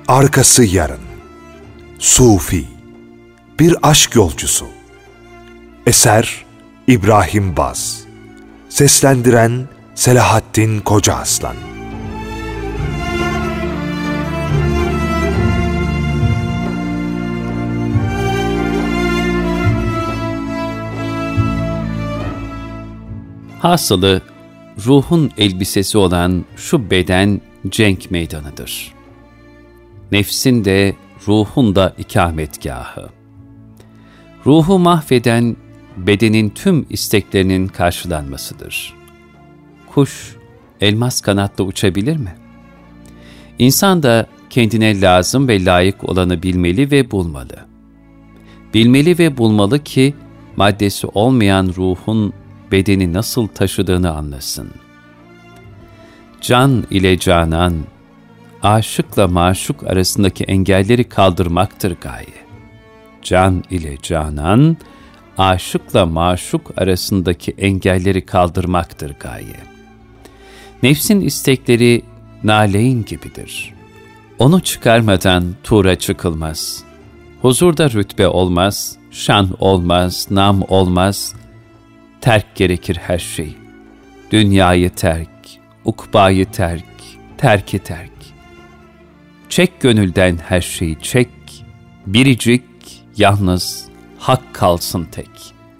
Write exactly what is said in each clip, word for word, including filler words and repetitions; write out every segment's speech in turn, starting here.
Arkası yarın. Sufi. Bir aşk yolcusu. Eser İbrahim Baz. Seslendiren Selahattin Kocaaslan. Hasılı, ruhun elbisesi olan şu beden cenk meydanıdır. Nefsin de ruhun da ikametgahı. Ruhu mahveden bedenin tüm isteklerinin karşılanmasıdır. Kuş elmas kanatla uçabilir mi? İnsan da kendine lazım ve layık olanı bilmeli ve bulmalı. Bilmeli ve bulmalı ki maddesi olmayan ruhun bedeni nasıl taşıdığını anlasın. Can ile canan, aşıkla maşuk arasındaki engelleri kaldırmaktır gaye. Can ile canan, aşıkla maşuk arasındaki engelleri kaldırmaktır gaye. Nefsin istekleri naleyn gibidir. Onu çıkarmadan tura çıkılmaz. Huzurda rütbe olmaz, şan olmaz, nam olmaz. Terk gerekir her şey. Dünyayı terk, ukbayı terk, terki terk. Çek gönülden her şeyi çek, biricik, yalnız, hak kalsın tek.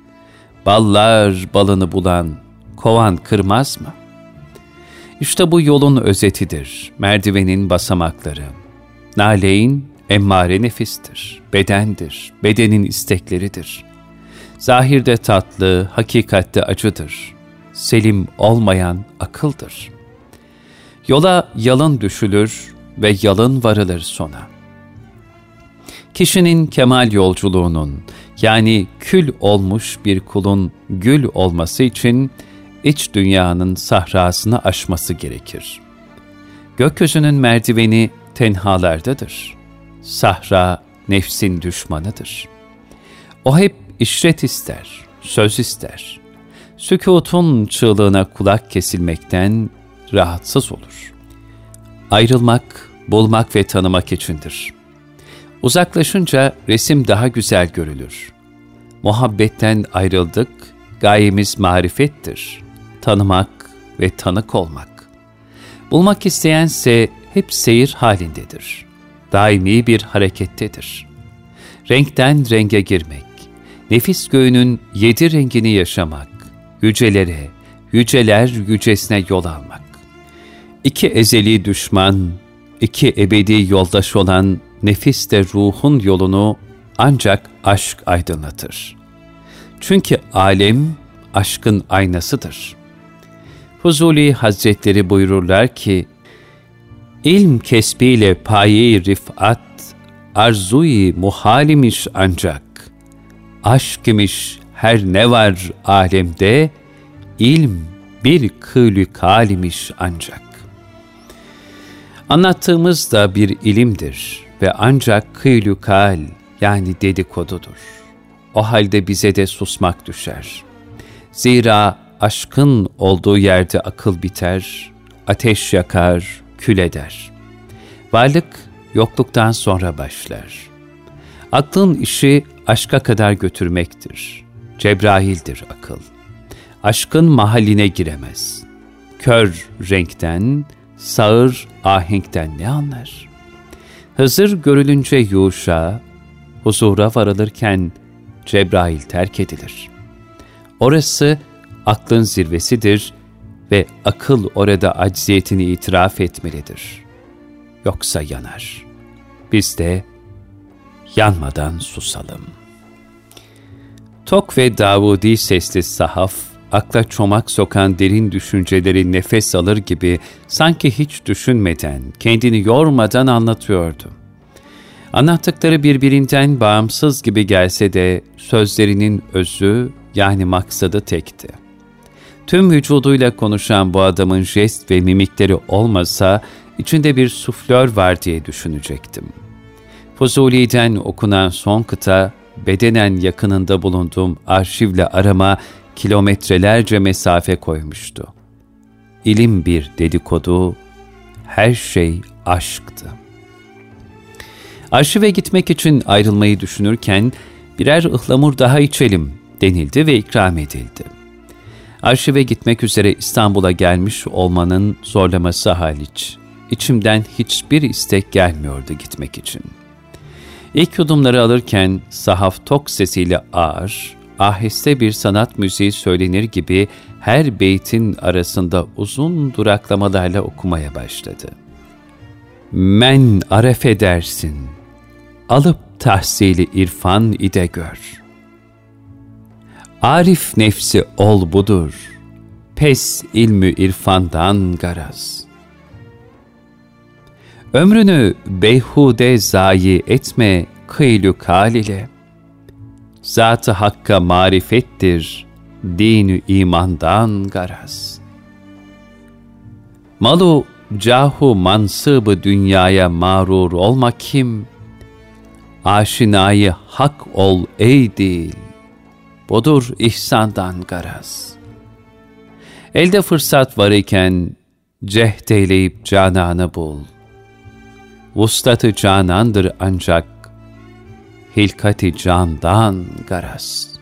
Ballar balını bulan, kovan kırmaz mı? İşte bu yolun özetidir, merdivenin basamakları. Naleyn, emmare nefistir, bedendir, bedenin istekleridir. Zahirde tatlı, hakikatte acıdır. Selim olmayan akıldır. Yola yalın düşülür ve yalın varılır sona. Kişinin kemal yolculuğunun, yani kül olmuş bir kulun gül olması için iç dünyanın sahrasını aşması gerekir. Gökyüzünün merdiveni tenhalardadır. Sahra nefsin düşmanıdır. O hep işret ister, söz ister. Sükûtun çığlığına kulak kesilmekten rahatsız olur. Ayrılmak, bulmak ve tanımak içindir. Uzaklaşınca resim daha güzel görülür. Muhabbetten ayrıldık, gayemiz marifettir. Tanımak ve tanık olmak. Bulmak isteyense hep seyir halindedir. Daimi bir harekettedir. Renkten renge girmek, nefis göğünün yedi rengini yaşamak, yücelere, yüceler yücesine yol almak. İki ezeli düşman, iki ebedi yoldaş olan nefis de ruhun yolunu ancak aşk aydınlatır. Çünkü alem aşkın aynasıdır. Fuzuli Hazretleri buyururlar ki, İlm kesbiyle paye-i rifat, arzu-i muhalimiş ancak. Aşk imiş her ne var alemde, ilm bir kılü kalimiş ancak. Anlattığımız da bir ilimdir ve ancak kılü kal, yani dedikodudur. O halde bize de susmak düşer. Zira aşkın olduğu yerde akıl biter, ateş yakar, kül eder. Varlık yokluktan sonra başlar. Aklın işi aşka kadar götürmektir. Cebrail'dir akıl. Aşkın mahalline giremez. Kör renkten, sağır ahenkten ne anlar? Hızır görülünce Yuşa, huzura varılırken Cebrail terk edilir. Orası aklın zirvesidir ve akıl orada acziyetini itiraf etmelidir. Yoksa yanar. Biz de yanmadan susalım. Tok ve Davudi sesli sahaf, akla çomak sokan derin düşünceleri nefes alır gibi sanki hiç düşünmeden, kendini yormadan anlatıyordu. Anlattıkları birbirinden bağımsız gibi gelse de sözlerinin özü, yani maksadı tekti. Tüm vücuduyla konuşan bu adamın jest ve mimikleri olmasa içinde bir suflör var diye düşünecektim. Fuzuli'den okunan son kıta, bedenen yakınında bulunduğum arşivle arama kilometrelerce mesafe koymuştu. İlim bir dedikodu, her şey aşktı. Arşive gitmek için ayrılmayı düşünürken birer ıhlamur daha içelim denildi ve ikram edildi. Arşive gitmek üzere İstanbul'a gelmiş olmanın zorlaması hariç içimden hiçbir istek gelmiyordu gitmek için. İlk yudumları alırken sahaf tok sesiyle ağır, aheste bir sanat müziği söylenir gibi her beytin arasında uzun duraklamalarla okumaya başladı. Men aref edersin, alıp tahsili irfan ide gör. Arif nefsi ol budur, pes ilmü irfandan garaz. Ömrünü beyhude zayi etme kıylü kal ile. Zat-ı Hakk'a marifettir, din-ü imandan garaz. Malu cahu mansıbı dünyaya mağrur olma kim? Aşinayı hak ol ey dil, budur ihsandan garaz. Elde fırsat var iken cehd eyleyip cananı bul. Vuslat-ı canandır ancak hilkat-i candan garaz.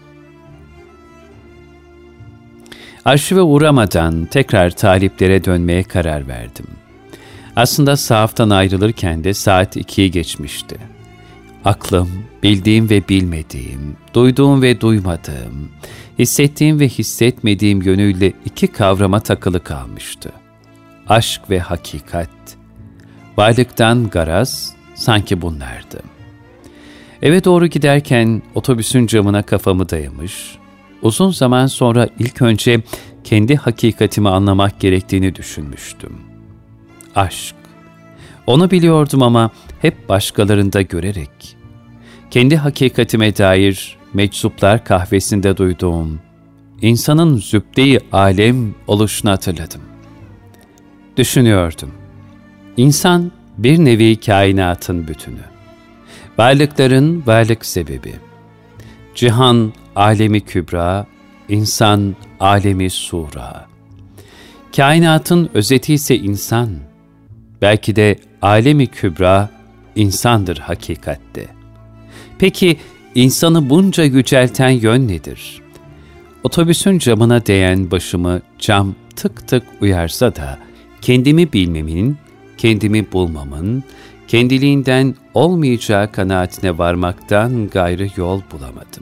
Arşive uğramadan tekrar taliplere dönmeye karar verdim. Aslında sahaftan ayrılırken de saat ikiyi geçmişti. Aklım, bildiğim ve bilmediğim, duyduğum ve duymadığım, hissettiğim ve hissetmediğim yönüyle iki kavrama takılı kalmıştı. Aşk ve hakikat. Varlıktan garaz sanki bunlardı. Eve doğru giderken otobüsün camına kafamı dayamış, uzun zaman sonra ilk önce kendi hakikatimi anlamak gerektiğini düşünmüştüm. Aşk. Onu biliyordum ama hep başkalarında görerek. Kendi hakikatime dair Meczuplar kahvesinde duyduğum, insanın zübde-i alem oluşunu hatırladım. Düşünüyordum. İnsan bir nevi kainatın bütünü. Varlıkların varlık sebebi. Cihan alemi kübra, insan alemi sura. Kainatın özeti ise insan. Belki de alemi kübra insandır hakikatte. Peki insanı bunca yücelten yön nedir? Otobüsün camına değen başımı cam tık tık uyarsa da kendimi bilmemin, kendimi bulmamın, kendiliğinden olmayacağı kanaatine varmaktan gayrı yol bulamadım.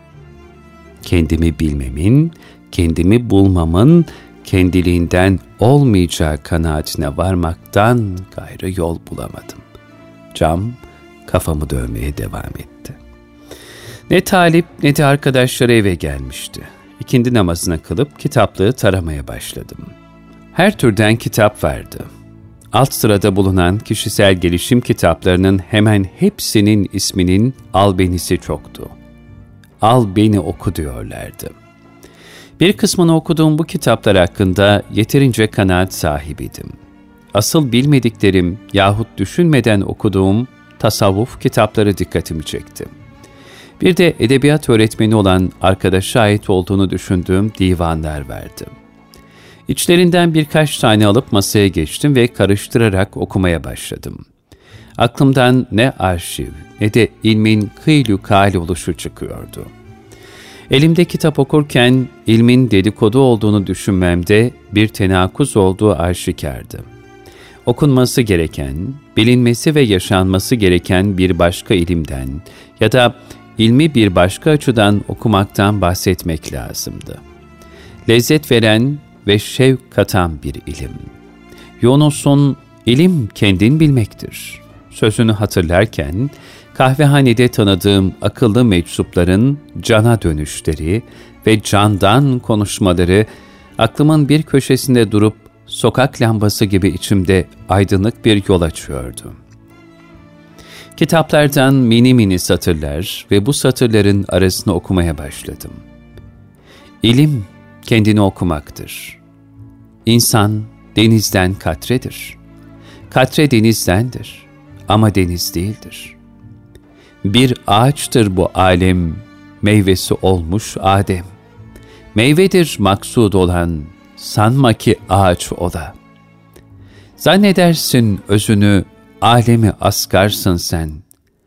Kendimi bilmemin, kendimi bulmamın, kendiliğinden olmayacağı kanaatine varmaktan gayrı yol bulamadım. Cam kafamı dövmeye devam etti. Ne talip ne de arkadaşları eve gelmişti. İkindi namazını kılıp kitaplığı taramaya başladım. Her türden kitap vardı. Alt sırada bulunan kişisel gelişim kitaplarının hemen hepsinin isminin albenisi çoktu. Al beni oku diyorlardı. Bir kısmını okuduğum bu kitaplar hakkında yeterince kanaat sahibiydim. Asıl bilmediklerim yahut düşünmeden okuduğum tasavvuf kitapları dikkatimi çekti. Bir de edebiyat öğretmeni olan arkadaşa ait olduğunu düşündüğüm divanlar vardı. İçlerinden birkaç tane alıp masaya geçtim ve karıştırarak okumaya başladım. Aklımdan ne arşiv ne de ilmin kıylü kal oluşu çıkıyordu. Elimde kitap okurken ilmin dedikodu olduğunu düşünmemde bir tenakuz olduğu aşikardı. Okunması gereken, bilinmesi ve yaşanması gereken bir başka ilimden ya da ilmi bir başka açıdan okumaktan bahsetmek lazımdı. Lezzet veren ve şevk katan bir ilim. Yunus'un ilim kendin bilmektir sözünü hatırlarken, kahvehanede tanıdığım akıllı meczupların cana dönüşleri ve candan konuşmaları aklımın bir köşesinde durup sokak lambası gibi içimde aydınlık bir yol açıyordu. Kitaplardan mini mini satırlar ve bu satırların arasını okumaya başladım. İlim kendini okumaktır. İnsan denizden katredir. Katre denizdendir ama deniz değildir. Bir ağaçtır bu alem, meyvesi olmuş Adem. Meyvedir maksud olan, sanma ki ağaç o da. Zannedersin özünü, alemi asgarsın sen.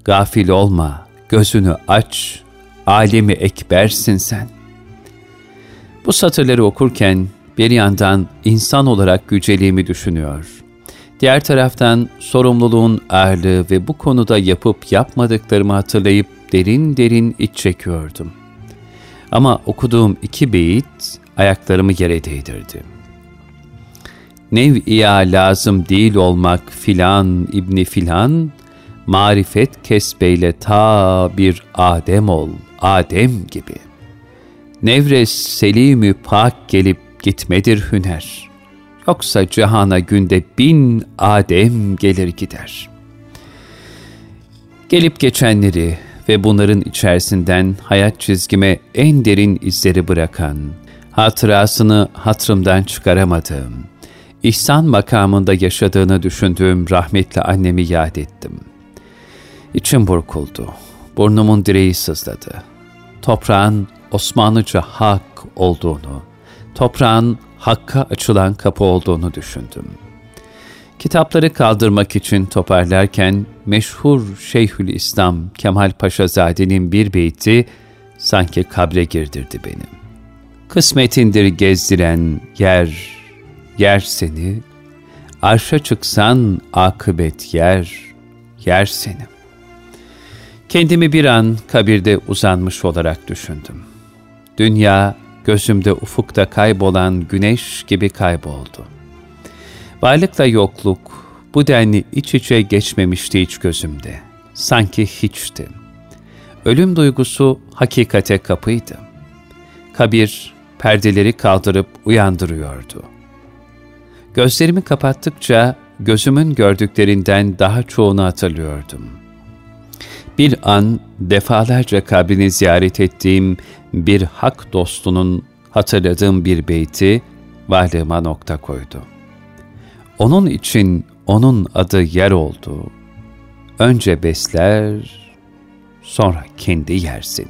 gafil olma, gözünü aç, alemi ekbersin sen. Bu satırları okurken bir yandan insan olarak yüceliğimi düşünüyor. Diğer taraftan sorumluluğun ağırlığı ve bu konuda yapıp yapmadıklarımı hatırlayıp derin derin iç çekiyordum. Ama okuduğum iki beyit ayaklarımı yere değdirdi. Nev-i lazım değil olmak filan ibni filan, marifet kesbeyle ta bir Adem ol, Adem gibi. Nevres selim-i pak gelip gitmedir hüner. Yoksa cihana günde bin Adem gelir gider. Gelip geçenleri ve bunların içerisinden hayat çizgime en derin izleri bırakan, hatırasını hatırımdan çıkaramadığım, İhsan makamında yaşadığını düşündüğüm rahmetli annemi yad ettim. İçim burkuldu, burnumun direği sızladı. Toprağın Osmanlıca hak olduğunu, toprağın hakka açılan kapı olduğunu düşündüm. Kitapları kaldırmak için toparlarken meşhur Şeyhülislam Kemal Paşazade'nin bir beyti sanki kabre girdirdi beni. Kısmetindir gezdiren yer, yer seni, arşa çıksan akıbet yer, yer seni. Kendimi bir an kabirde uzanmış olarak düşündüm. Dünya gözümde ufukta kaybolan güneş gibi kayboldu. Varlıkla yokluk bu denli iç içe geçmemişti hiç gözümde. Sanki hiçti. Ölüm duygusu hakikate kapıydı. Kabir perdeleri kaldırıp uyandırıyordu. Gözlerimi kapattıkça gözümün gördüklerinden daha çoğunu hatırlıyordum. Bir an defalarca kabrini ziyaret ettiğim bir hak dostunun hatırladığım bir beyti varlığıma nokta koydu. Onun için onun adı yer oldu. Önce besler, sonra kendi yer seni.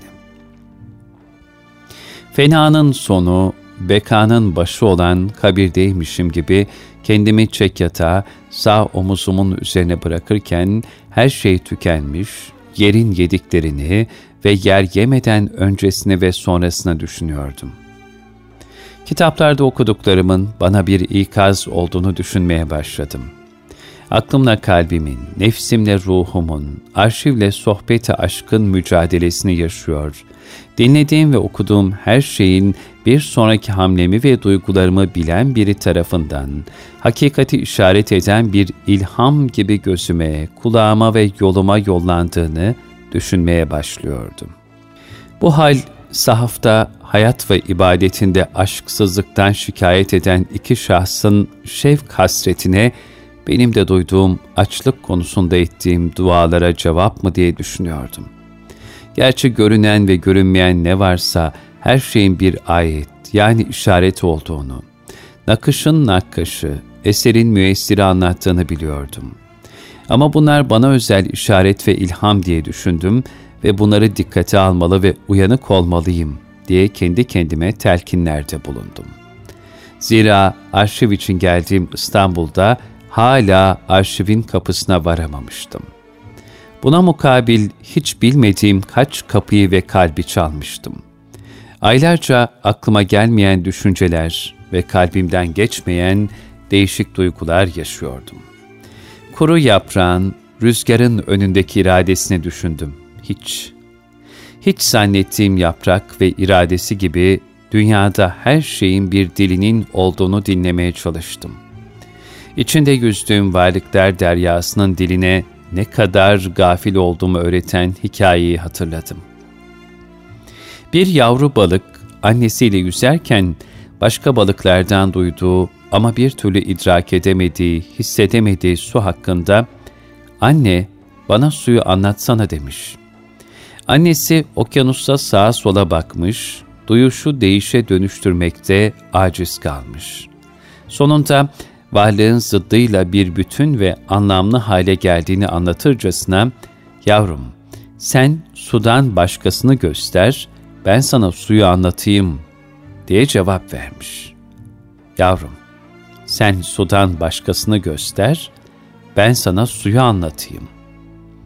Fenanın sonu, bekanın başı olan kabirdeymişim gibi kendimi çek yatağa sağ omuzumun üzerine bırakırken her şey tükenmiş, yerin yediklerini ve yer yemeden öncesini ve sonrasını düşünüyordum. Kitaplarda okuduklarımın bana bir ikaz olduğunu düşünmeye başladım. Aklımla kalbimin, nefsimle ruhumun, arşivle sohbeti aşkın mücadelesini yaşıyor. Dinlediğim ve okuduğum her şeyin bir sonraki hamlemi ve duygularımı bilen biri tarafından, hakikati işaret eden bir ilham gibi gözüme, kulağıma ve yoluma yollandığını düşünmeye başlıyordum. Bu hal, sahafta hayat ve ibadetinde aşksızlıktan şikayet eden iki şahsın şevk hasretine, benim de duyduğum açlık konusunda ettiğim dualara cevap mı diye düşünüyordum. Gerçi görünen ve görünmeyen ne varsa her şeyin bir ayet yani işaret olduğunu, nakışın nakkaşı, eserin müessiri anlattığını biliyordum. Ama bunlar bana özel işaret ve ilham diye düşündüm ve bunları dikkate almalı ve uyanık olmalıyım diye kendi kendime telkinlerde bulundum. Zira arşiv için geldiğim İstanbul'da hala arşivin kapısına varamamıştım. Buna mukabil hiç bilmediğim kaç kapıyı ve kalbi çalmıştım. Aylarca aklıma gelmeyen düşünceler ve kalbimden geçmeyen değişik duygular yaşıyordum. Kuru yaprağın, rüzgarın önündeki iradesini düşündüm. Hiç. Hiç zannettiğim yaprak ve iradesi gibi dünyada her şeyin bir dilinin olduğunu dinlemeye çalıştım. İçinde yüzdüğüm varlıklar deryasının diline ne kadar gafil olduğumu öğreten hikayeyi hatırladım. Bir yavru balık annesiyle yüzerken başka balıklardan duyduğu ama bir türlü idrak edemediği, hissedemediği su hakkında "Anne, bana suyu anlatsana" demiş. Annesi okyanusta sağa sola bakmış, duyuşu değişe dönüştürmekte aciz kalmış. Sonunda varlığın zıddıyla bir bütün ve anlamlı hale geldiğini anlatırcasına, "Yavrum, sen sudan başkasını göster, ben sana suyu anlatayım" diye cevap vermiş. "Yavrum, sen sudan başkasını göster, ben sana suyu anlatayım."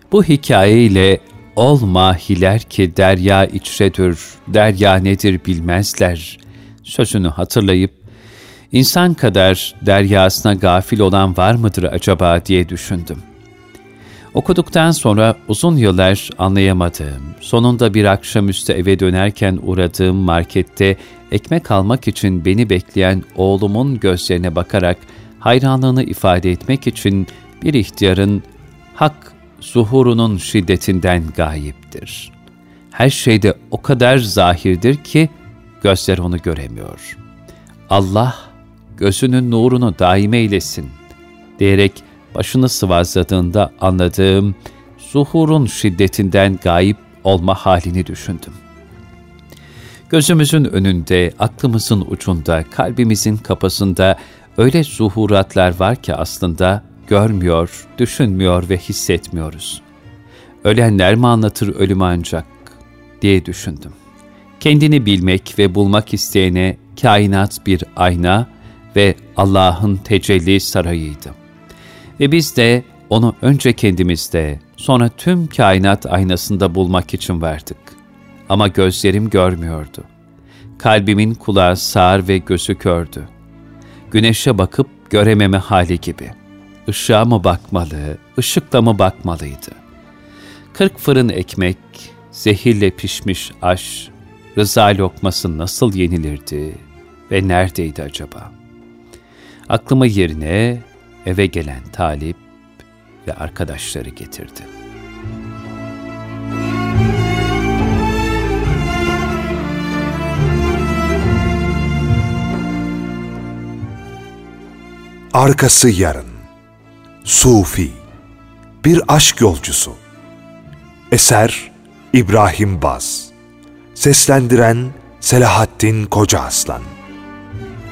Bu hikayeyle ol mahiler ki derya içredir, derya nedir bilmezler sözünü hatırlayıp, insan kadar deryasına gafil olan var mıdır acaba diye düşündüm. Okuduktan sonra uzun yıllar anlayamadığım, sonunda bir akşamüstü eve dönerken uğradığım markette ekmek almak için beni bekleyen oğlumun gözlerine bakarak hayranlığını ifade etmek için bir ihtiyarın hak zuhurunun şiddetinden gayiptir. Her şeyde o kadar zahirdir ki gözler onu göremiyor. Allah gözünün nurunu daim eylesin diyerek başını sıvazladığında anladığım zuhurun şiddetinden gayip olma halini düşündüm. Gözümüzün önünde, aklımızın ucunda, kalbimizin kapısında öyle zuhuratlar var ki aslında görmüyor, düşünmüyor ve hissetmiyoruz. Ölenler mi anlatır ölümü ancak diye düşündüm. Kendini bilmek ve bulmak isteyene kainat bir ayna ve Allah'ın tecelli sarayıydı. Ve biz de onu önce kendimizde, sonra tüm kainat aynasında bulmak için vardık. Ama gözlerim görmüyordu. Kalbimin kulağı sağır ve gözü kördü. Güneşe bakıp görememe hali gibi. Işığa mı bakmalı, ışıkla mı bakmalıydı? Kırk fırın ekmek, zehirle pişmiş aş, rıza lokması nasıl yenilirdi ve neredeydi acaba? Aklımı yerine eve gelen Talip ve arkadaşları getirdi. Arkası yarın. Sufi. Bir aşk yolcusu. Eser İbrahim Baz. Seslendiren Selahattin Kocaaslan.